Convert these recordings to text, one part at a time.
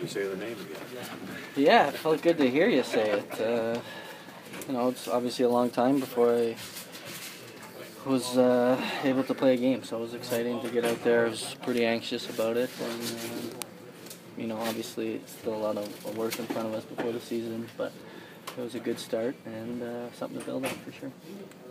you say the name again. Yeah, it felt good to hear you say it. It's obviously a long time before I was able to play a game, so it was exciting to get out there. I was pretty anxious about it, and obviously it's still a lot of work in front of us before the season, but it was a good start and something to build on for sure.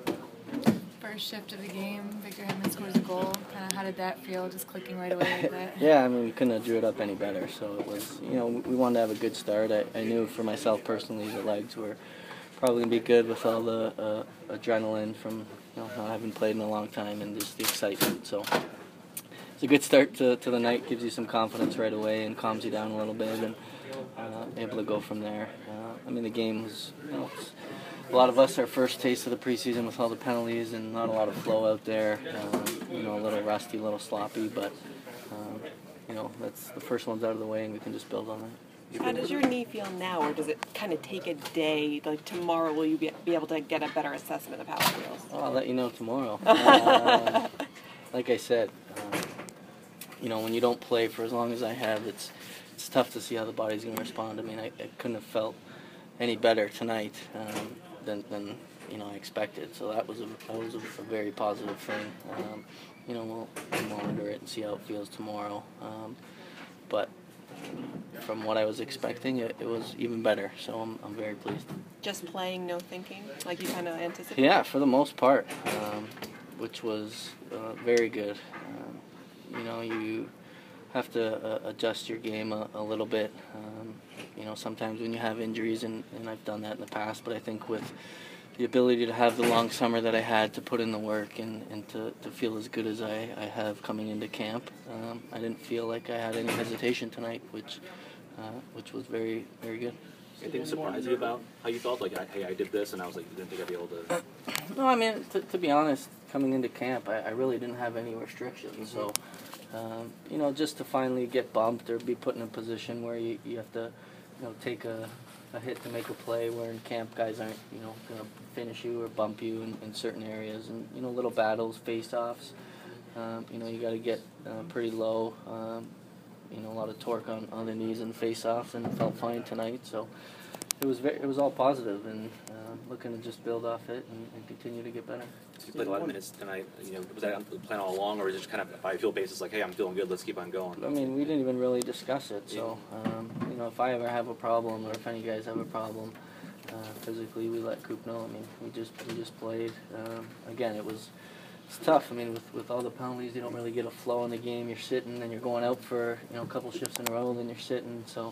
First shift of the game, Victor Hedman scores a goal. Kind of how did that feel, just clicking right away like that? Yeah, I mean, we couldn't have drew it up any better, so it was, we wanted to have a good start. I knew for myself personally the legs were probably going to be good with all the adrenaline from not having played in a long time and just the excitement. So it's a good start to the night, gives you some confidence right away and calms you down a little bit, and able to go from there. The game was, a lot of us, our first taste of the preseason with all the penalties and not a lot of flow out there. A little rusty, a little sloppy, but that's the first one's out of the way, and we can just build on that. How does your knee feel now, or does it kind of take a day? Like tomorrow, will you be able to get a better assessment of how it feels? Well, I'll let you know tomorrow. Like I said, when you don't play for as long as I have, it's tough to see how the body's going to respond. I couldn't have felt any better tonight than I expected. So that was a very positive thing. We'll monitor it and see how it feels tomorrow. But from what I was expecting, it was even better. So I'm very pleased. Just playing, no thinking, like you kind of anticipated? Yeah, for the most part, which was very good. You have to adjust your game a little bit. Sometimes when you have injuries, and I've done that in the past, but I think with the ability to have the long summer that I had to put in the work and to feel as good as I have coming into camp, I didn't feel like I had any hesitation tonight, which was very, very good. Anything surprise you about how you felt? Like, hey, I did this, and I was like, you didn't think I'd be able to... No, to be honest, coming into camp, I really didn't have any restrictions. So, just to finally get bumped or be put in a position where you have to, take a hit to make a play, where in camp guys aren't, going to finish you or bump you in certain areas. And, little battles, face-offs, you got to get pretty low. A lot of torque on the knees and face-offs, and it felt fine tonight. So it was all positive, and looking to just build off it and continue to get better. So you played a lot of minutes tonight. Was that the plan all along, or is it just kind of by feel basis, like, hey, I'm feeling good, let's keep on going? We didn't even really discuss it. So if I ever have a problem, or if any guys have a problem physically, we let Coop know. We just played. Again, it's tough. With all the penalties, you don't really get a flow in the game. You're sitting, and you're going out for a couple shifts in a row, then you're sitting. So,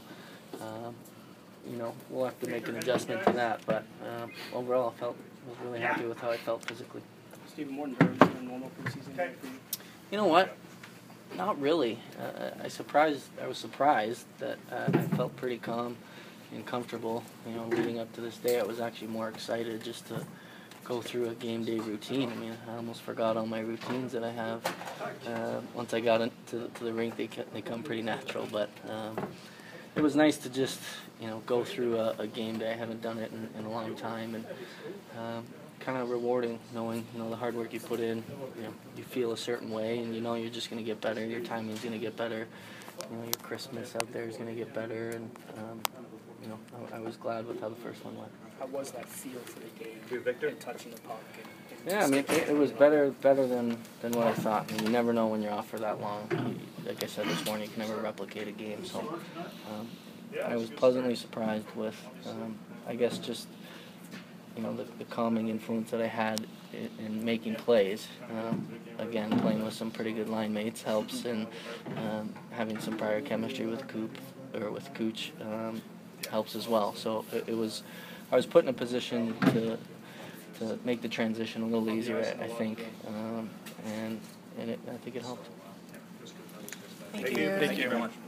we'll have to make an adjustment to that. But overall, I was really happy with how I felt physically. Stephen, more nerves than normal preseason for you? You know what? Not really. I was surprised that I felt pretty calm and comfortable. Leading up to this day, I was actually more excited just to go through a game day routine. I almost forgot all my routines that I have. Once I got into the rink, they come pretty natural. But it was nice to just go through a game day. I haven't done it in a long time, and kind of rewarding knowing the hard work you put in. You feel a certain way, and you're just going to get better. Your timing's going to get better. Your crispness out there is going to get better, and I was glad with how the first one went. How was that feel for the game? Victor? And touching the puck? Yeah, it was better than what I thought. You never know when you're off for that long. Like I said this morning, you can never replicate a game. So I was pleasantly surprised with, I guess, just the calming influence that I had in making plays. Again, playing with some pretty good line mates helps, and having some prior chemistry with Cooch helps as well. So I was put in a position to make the transition a little easier, I think, and I think it helped. Thank you. Thank you very much.